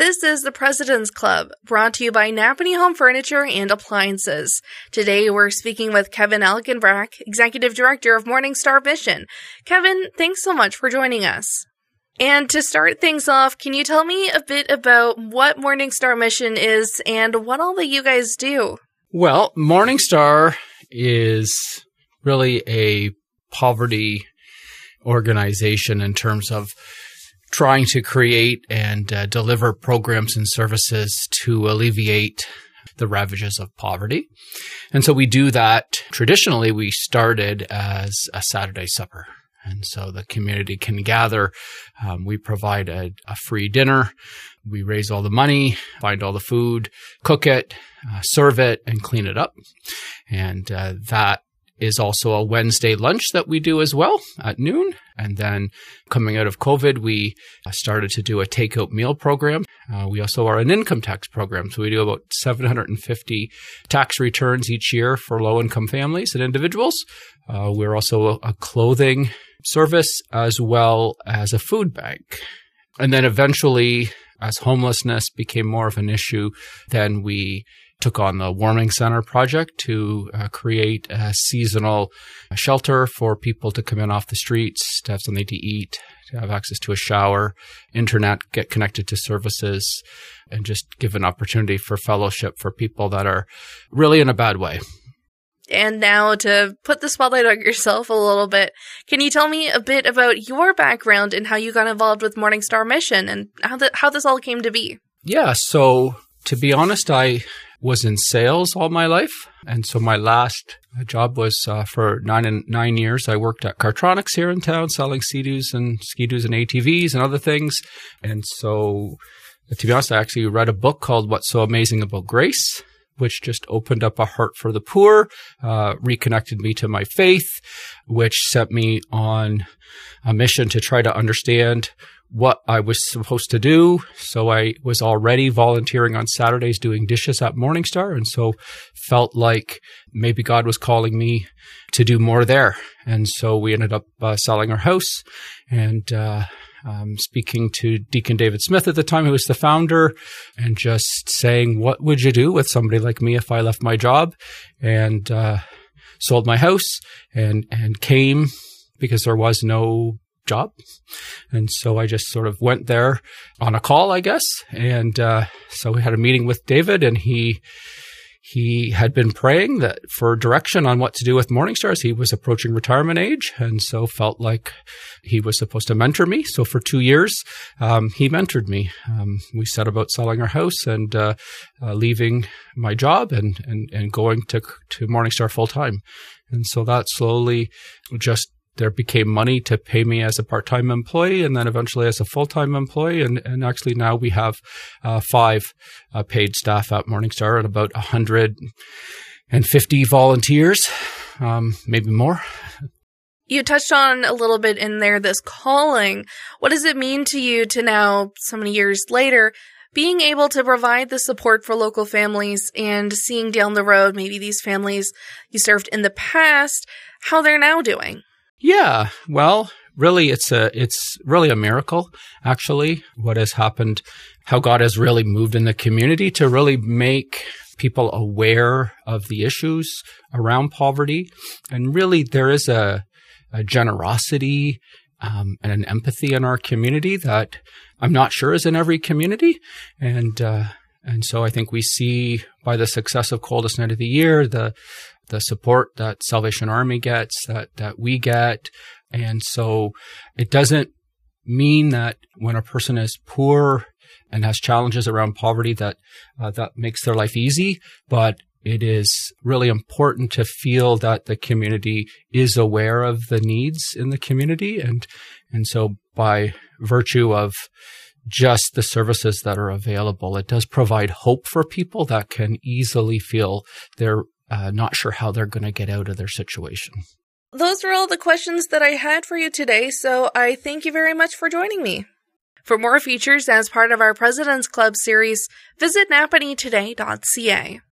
This is the President's Club, brought to you by Napanee Home Furniture and Appliances. Today, we're speaking with Kevin Algenbrack, Executive Director of Morningstar Mission. Kevin, thanks so much for joining us. And to start things off, can you tell me a bit about what Morningstar Mission is and what all that you guys do? Well, Morningstar is really a poverty organization in terms of trying to create and deliver programs and services to alleviate the ravages of poverty. And so we do that. Traditionally, we started as a Saturday supper. And so the community can gather. We provide a free dinner. We raise all the money, find all the food, cook it, serve it, and clean it up. And that is also a Wednesday lunch that we do as well at noon. And then coming out of COVID, we started to do a takeout meal program. We also are an income tax program. So we do about 750 tax returns each year for low-income families and individuals. We're also a clothing service as well as a food bank. And then eventually, as homelessness became more of an issue, then we took on the Warming Center project to create a seasonal shelter for people to come in off the streets, to have something to eat, to have access to a shower, internet, get connected to services, and just give an opportunity for fellowship for people that are really in a bad way. And now to put the spotlight on yourself a little bit, can you tell me a bit about your background and how you got involved with Morningstar Mission and how this all came to be? Yeah, so to be honest, I was in sales all my life. And so my last job was for 9 years. I worked at Cartronics here in town, selling Sea-Doos and Ski-Doos and ATVs and other things. And so, to be honest, I actually read a book called What's So Amazing About Grace, which just opened up a heart for the poor, reconnected me to my faith, which set me on a mission to try to understand what I was supposed to do. So I was already volunteering on Saturdays doing dishes at Morningstar, and so felt like maybe God was calling me to do more there. And so we ended up selling our house and speaking to Deacon David Smith at the time, who was the founder, and just saying, what would you do with somebody like me if I left my job? And sold my house and came because there was no job. And so I just sort of went there on a call, I guess. And so we had a meeting with David, and he had been praying that for direction on what to do with Morningstar. He was approaching retirement age, and so felt like he was supposed to mentor me. So for 2 years, he mentored me. We set about selling our house and leaving my job and going to Morningstar full time. And so that slowly just there became money to pay me as a part-time employee and then eventually as a full-time employee. And actually now we have 5 paid staff at Morningstar and about 150 volunteers, maybe more. You touched on a little bit in there this calling. What does it mean to you to now, so many years later, being able to provide the support for local families and seeing down the road maybe these families you served in the past, how they're now doing? Yeah, well, really, it's really a miracle, actually, what has happened, how God has really moved in the community to really make people aware of the issues around poverty. And really, there is a generosity and an empathy in our community that I'm not sure is in every community. And so I think we see by the success of Coldest Night of the Year, the support that Salvation Army gets, that we get. And so it doesn't mean that when a person is poor and has challenges around poverty that makes their life easy, but it is really important to feel that the community is aware of the needs in the community. And so by virtue of just the services that are available, it does provide hope for people that can easily feel they're not sure how they're going to get out of their situation. Those are all the questions that I had for you today, so I thank you very much for joining me. For more features as part of our President's Club series, visit napaneetoday.ca.